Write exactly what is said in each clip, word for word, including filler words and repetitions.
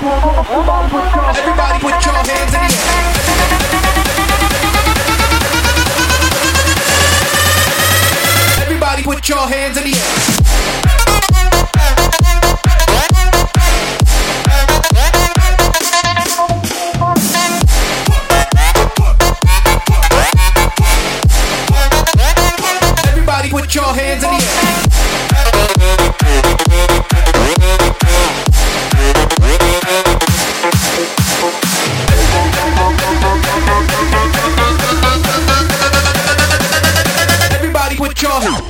Everybody put your hands in the air. Everybody put your hands in the air. Put your hands in the air. Everybody put your hands.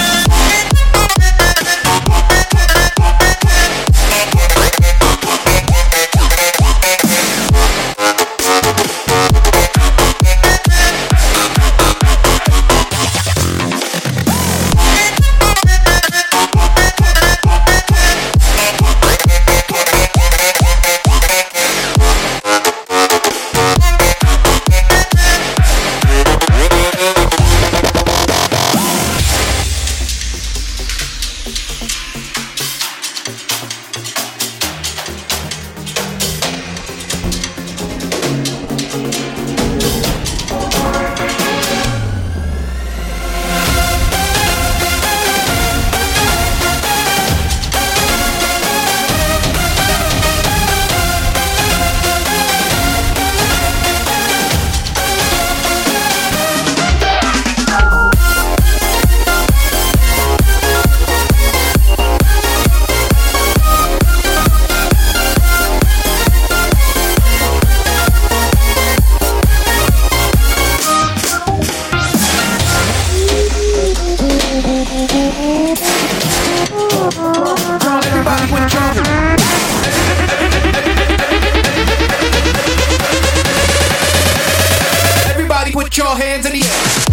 Put your hands in the air.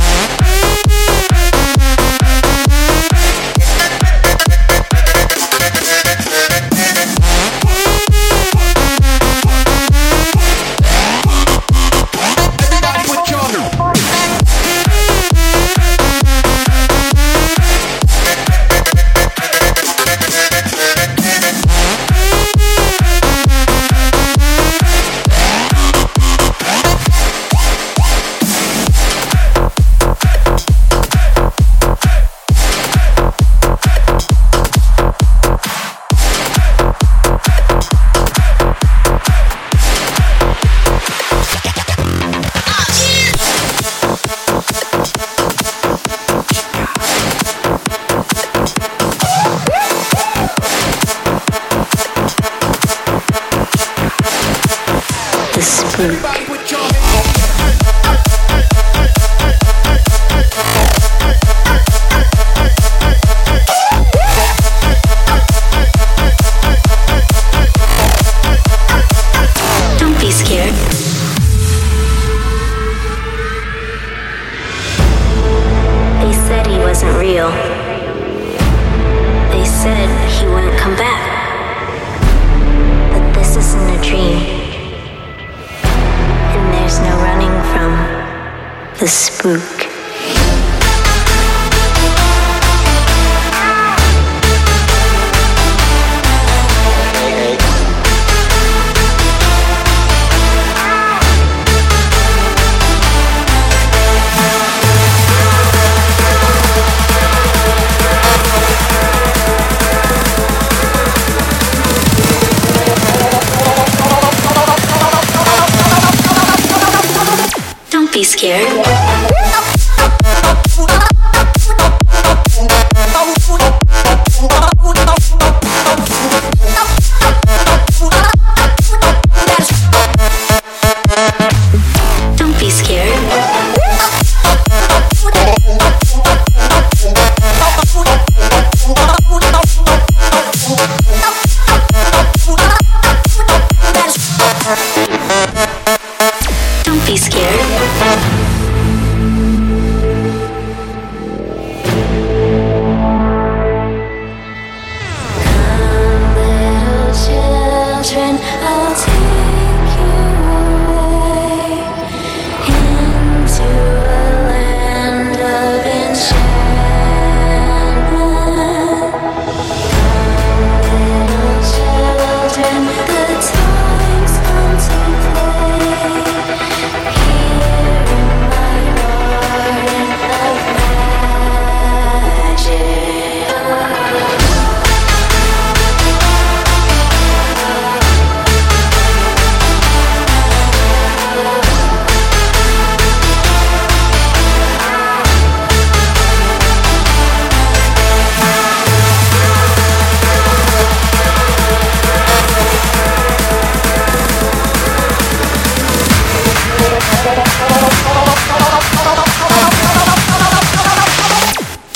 The Spook. Don't be scared. They said he wasn't real. They said he wouldn't come back. But this isn't a dream. There's no running from the spook. Don't be scared. Don't be scared. Don't be scared.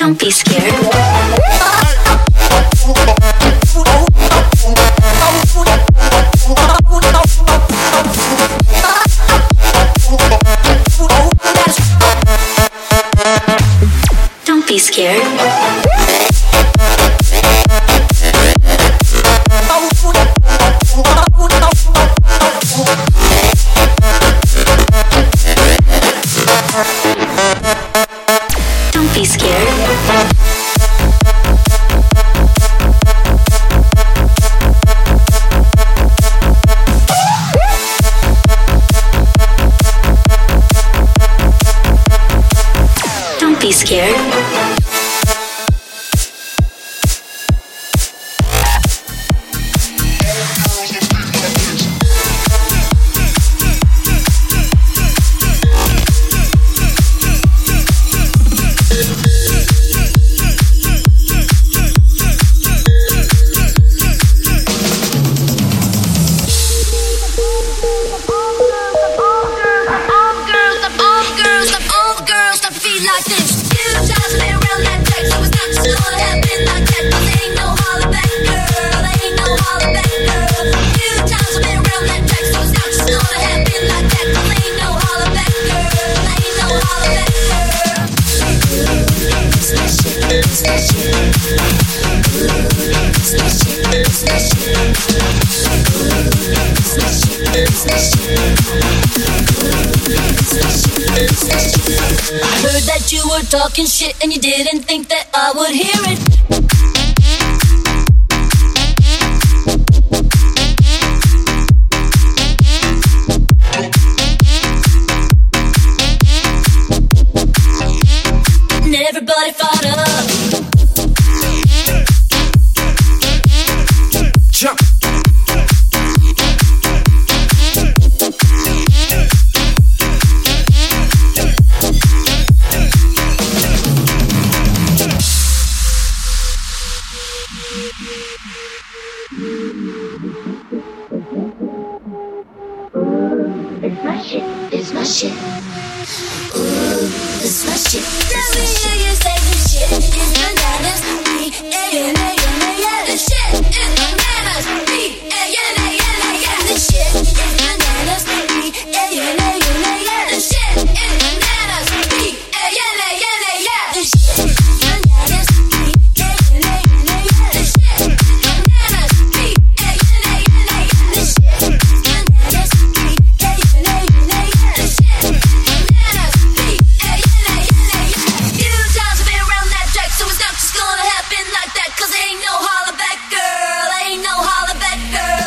Don't be scared. Don't be scared. Don't be scared. Don't be scared. Talking shit and you didn't think that I would hear it. And everybody fought up. Jump. It's my shit, it's my shit. Ooh, it's my shit. Let me hear you say this shit is bananas. B A N A N A S. This shit is bananas. B A N A N A S. This shit is bananas. B A N A N A S. This shit is bananas. B A N A N A S. This shit is bananas. B A N A N A S. This shit is bananas. B A N A N A S. This shit is bananas. B A N A N A S. This shit is bananas. B A N A N A S. Few times I've been around that track, so it's not just gonna happen like that. 'Cause ain't no holla back girl, ain't no holla back girl.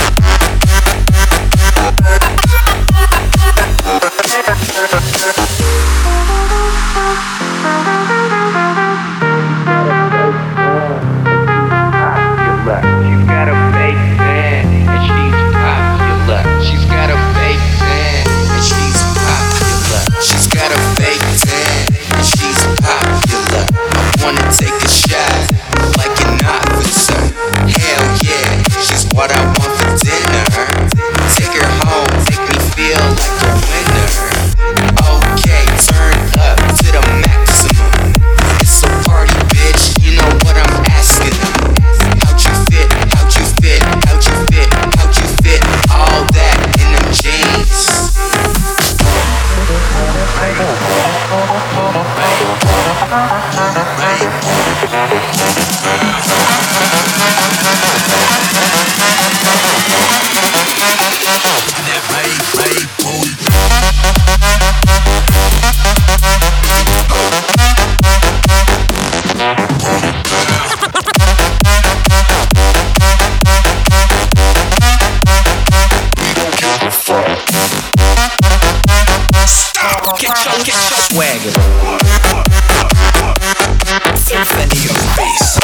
Space. swagger. Symphony of bass.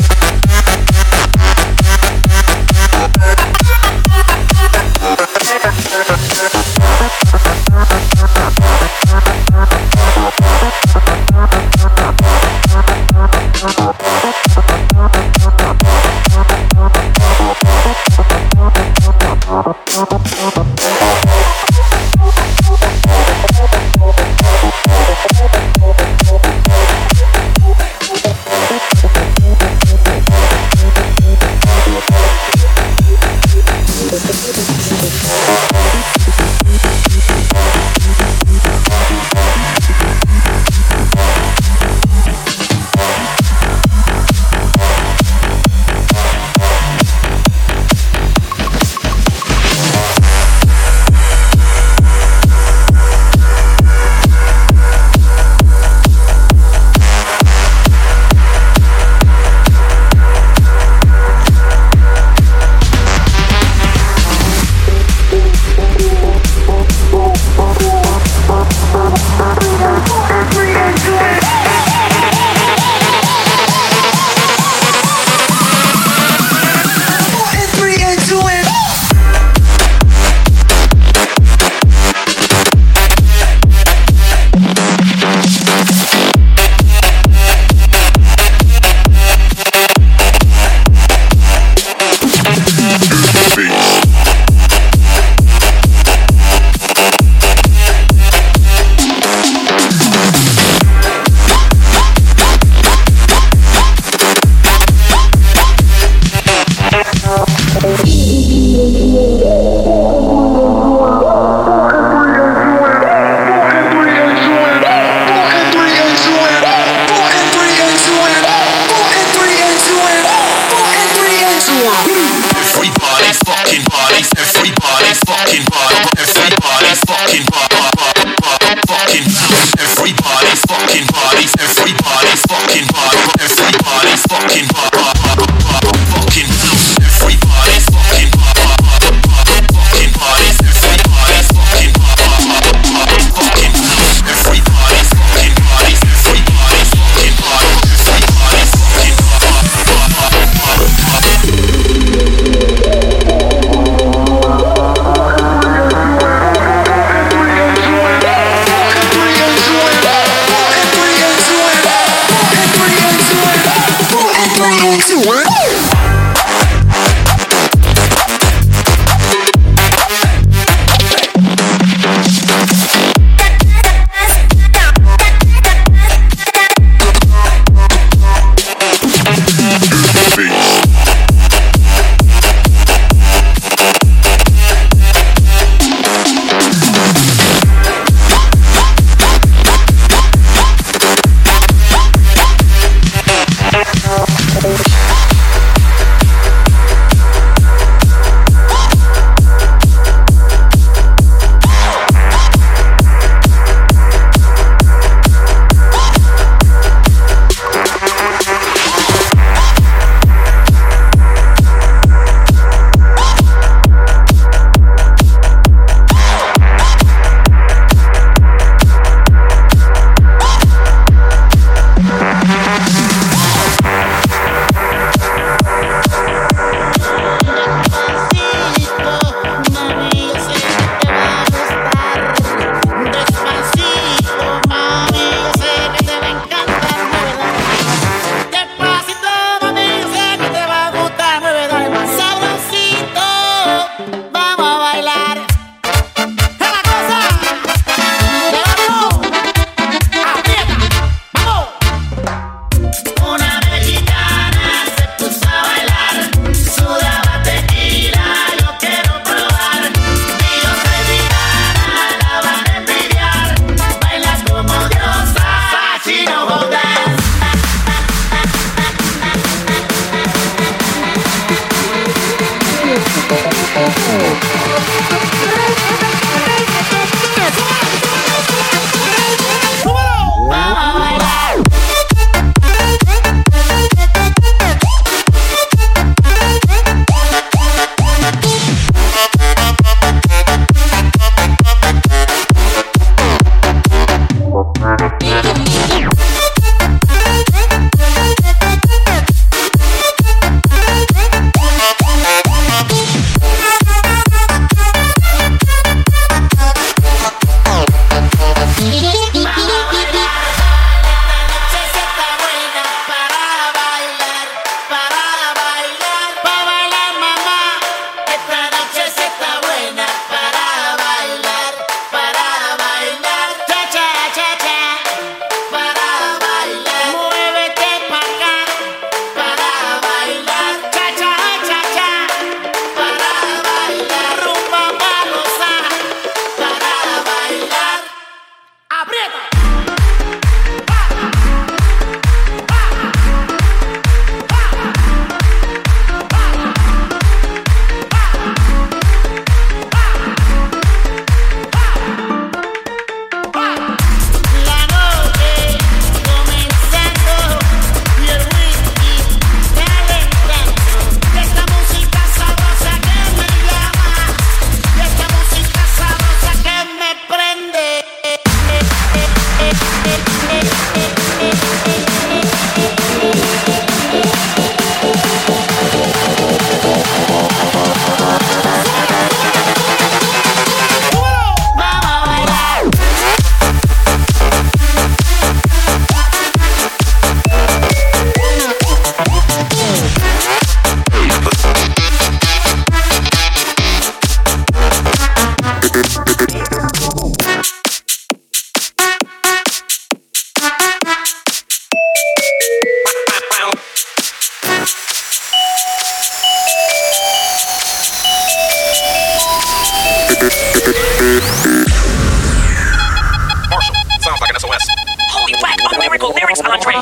Yeah.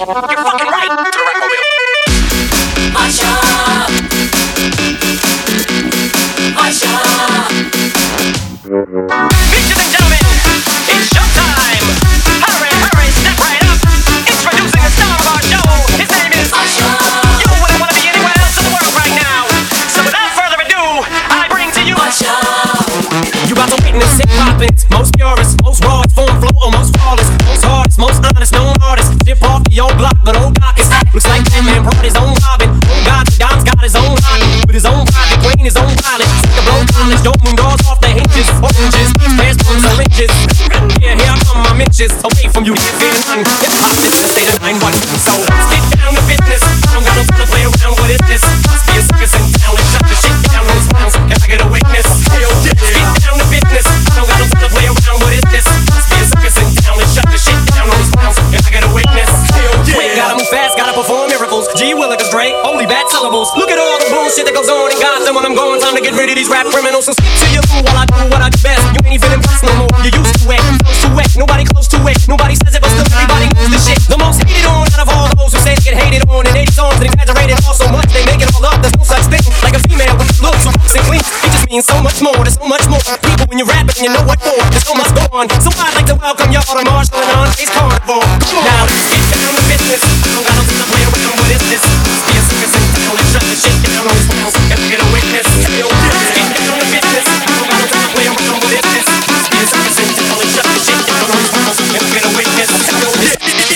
You're fucking right. To the right mobile. Mash up. Mash up. Bitches and gentlemen, it's showtime. Hurry, hurry, step right up. Introducing the star of our show. His name is Mash up. You wouldn't want to be anywhere else in the world right now. So without further ado, I bring to you Mash up. You about to witness hip hop in its most purest, most raw, its form, flow, almost flawless, most hardest, most honest, known artist. Dip off the old block, but old dock is looks like that man brought his own Robin. Oh God, Don's got his own Robin with his own private plane, his own pilot. The blow college, don't moon doors off the hinges. Oranges, pairs, plums, oranges. Yeah, here I come, my mitches. Away from you, can't feel none. Hip hop, this is the state of nine one. So let's get down to business. I don't got no time to play around. What is this? Must be a circus in town. Let's shut the shit down on these clowns. Can I get a witness? Hell yeah. Let's get down to business. I don't got no time to play around. What is this? Must be a circus in town. Let's shut the shit down on these clowns. Can I get a witness? Hell yeah. Quick, gotta move fast, gotta perform miracles. G Willikers, Dre, only bad syllables. Look at all the bullshit that goes on in Gotham when I'm going. Time to get rid of these rap criminals. So stick to your fool while I do what I do best. You ain't even impressed no more. You used to it, close to it. Nobody close to it. Nobody says it, but still everybody knows the shit. The most hated on out of all those who say they get hated on in eighty songs and exaggerated all so much they make it all up. There's no such thing like a female with looks so and clean. It just means so much more. There's so much more. People when you're rapping, you know what for. There's so much going on. So I'd like to welcome y'all to Marshall and Andre's Carnival. Now let's get down to business. I don't got no time to play around. What is this? Must be a circus in town. Let's shut the shit down on these clowns. Can I get a witness? Hell yeah. Let's get down to business. I don't got no time to play around. What is this? Must be a circus in town. Let's shut the shit down on these clowns. Can I get a witness? Hell yeah.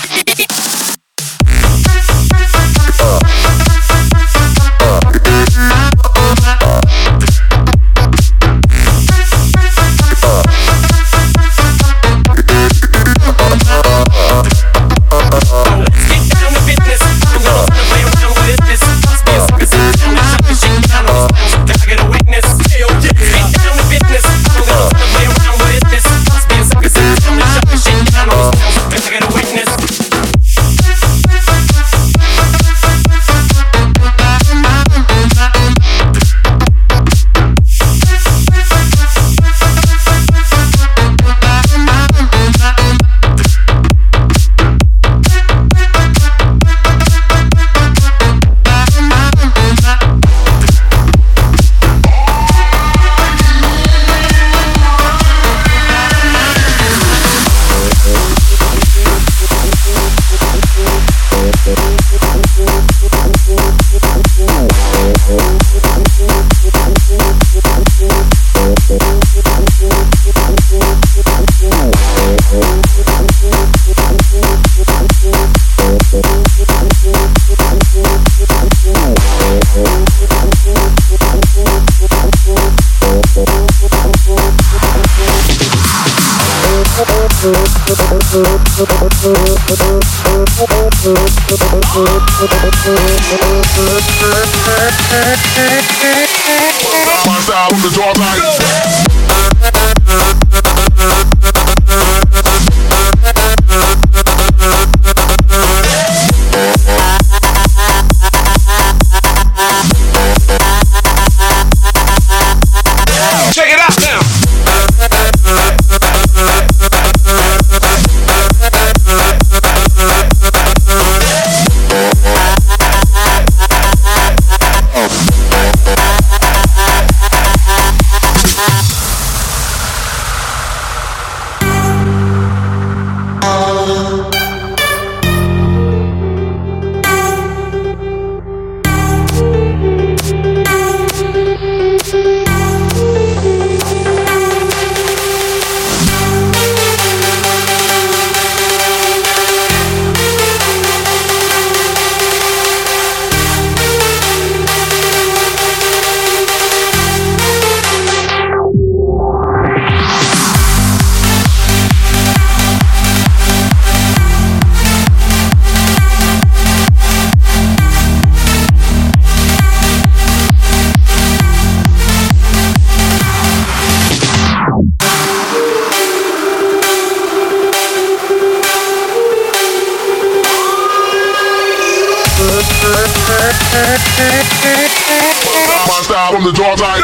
My style from the dark night. Check it out now. My style from the dark night.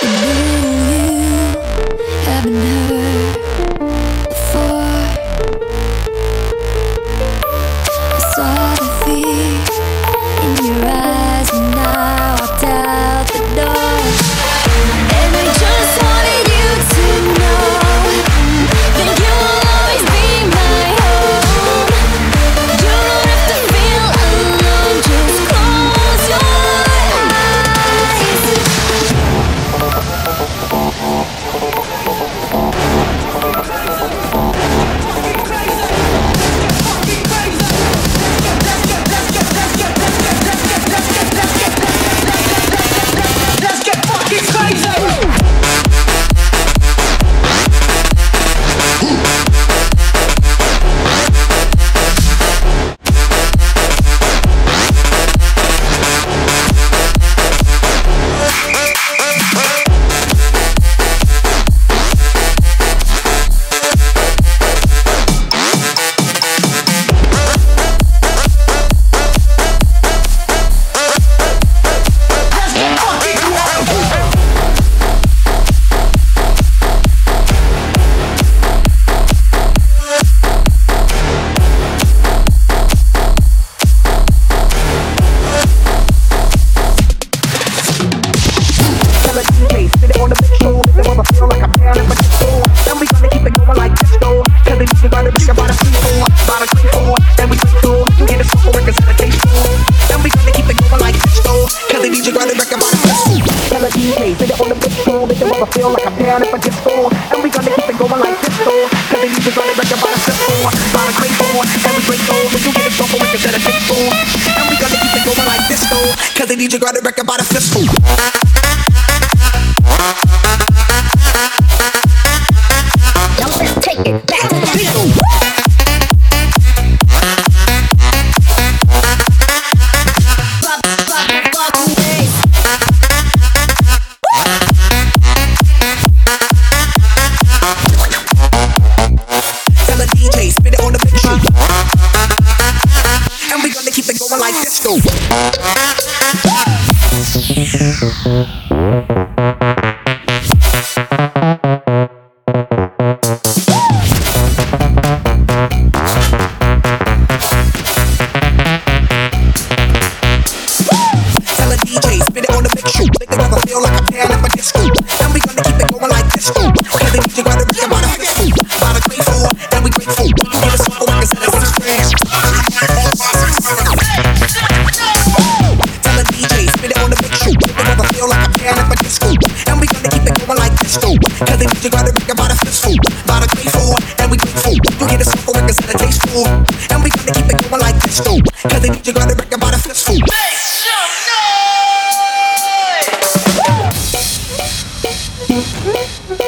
Make some noise!